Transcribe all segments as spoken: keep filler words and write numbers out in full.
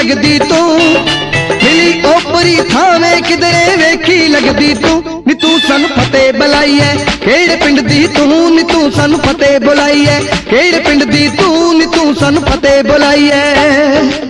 लगदी तू, मिली ओपरी थावें किधरे वेखी लगदी तू। नी तू सानू फतेह बुलाई है केड़े पिंड दी तू, नी तू सानू फतेह बुलाई है केड़े पिंड दी तू, नी तू सानू फतेह बुलाई है।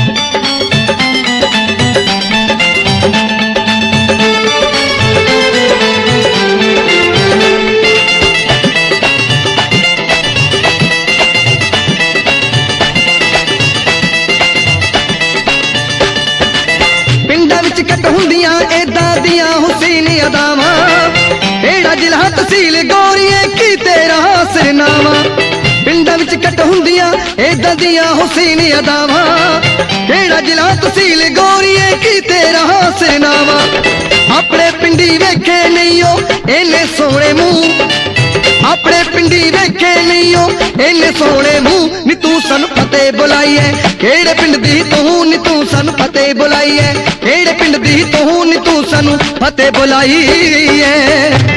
कट हुंदियां एदां दियां हुसैन अदावां, केड़ा जिला तहसील गोरिए की तेरा सिरनावा। पिंडां विच कट हुंदियां एदां दियां हुसैन अदावां, केड़ा जिला तहसील गोरिए की तेरा सिरनावा। अपने पिंडी वेखे नहीं ओ इन्ने सोहणे मुंह, अपने पिंडी वेखे नहीं ओ इन्ने सोहणे मुंह। नी तू सानू फतेह बुलाई है केड़े पिंड दी तू, नी तू सानू फतेह बुलाई है केड़े पिंड दी तू, नी तू सानू फतेह बुलाई है।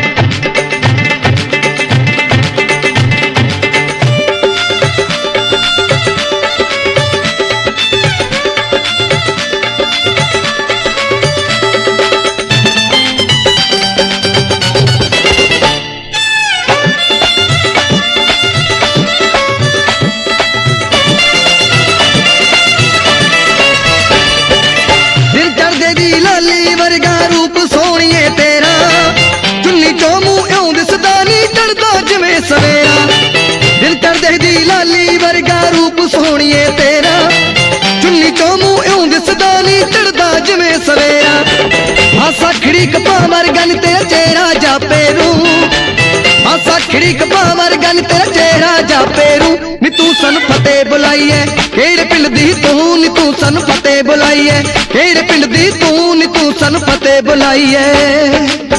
लाली वर्गा रूप सोहणिए तेरा, चुन्नी चो मूंह इउं दिसदा नी चढ़दा जिवें सवेरा। दिल चढ़दे दी लाली वर्गा रूप सोहणिए तेरा, चुन्नी चो मूंह इउं दिसदा नी चढ़दा जिवें सवेरा। हासा खिड़ी कपा वर्गन तेरा चेहरा जापे रू, हासा खिड़ी कपा वर्गन तेरा चेहरा जापे रू। नी तू सानू फतेह बुलाई है केड़े पिंड दी तू, नी तू सानू फतेह बुलाई है केड़े पिंड दी तू, नी तू सानू फतेह बुलाई है।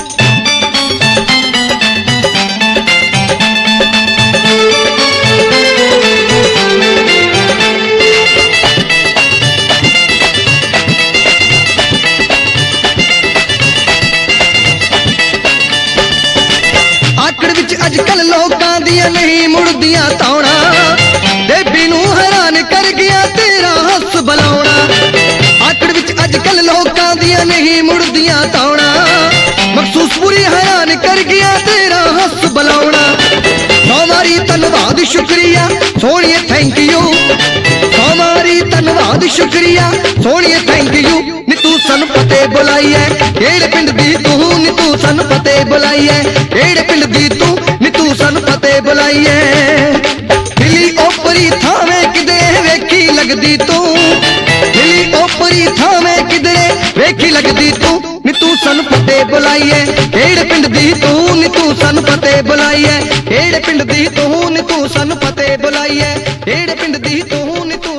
आकड़ विच अजकल लोकां दियां नहीं मुड़दियां तौणा, बेबी नू हैरान कर गया तेरा हस बुलाउणा। आकड़ विच अजकल लोकां दियां नहीं मुड़दियां तौणा, मखसूस पूरी हैरान कर गया तेरा हस बुलाउणा। हमारी धन्नवाद शुक्रिया सोहणिए थैंक यू, हमारी धन्नवाद शुक्रिया सोहणिए थैंक यू। नी तू सानू फतेह बुलाई है केड़े पिंड दी तू, नी तू सानू फतेह बुलाई है केड़े पिंड दी तू, नी तू सानू फतेह बुलाई है। मिली ओपरी थावें किधरे वेखी लगदी तू, मिली ओपरी थावें किधरे वेखी लगदी तू। नी तू सानू फतेह बुलाई है केड़े पिंड दी तू, नी तू सानू फतेह बुलाई है केड़े पिंड दी तू, नी तू सानू फतेह बुलाई है केड़े पिंड दी तू, नी तू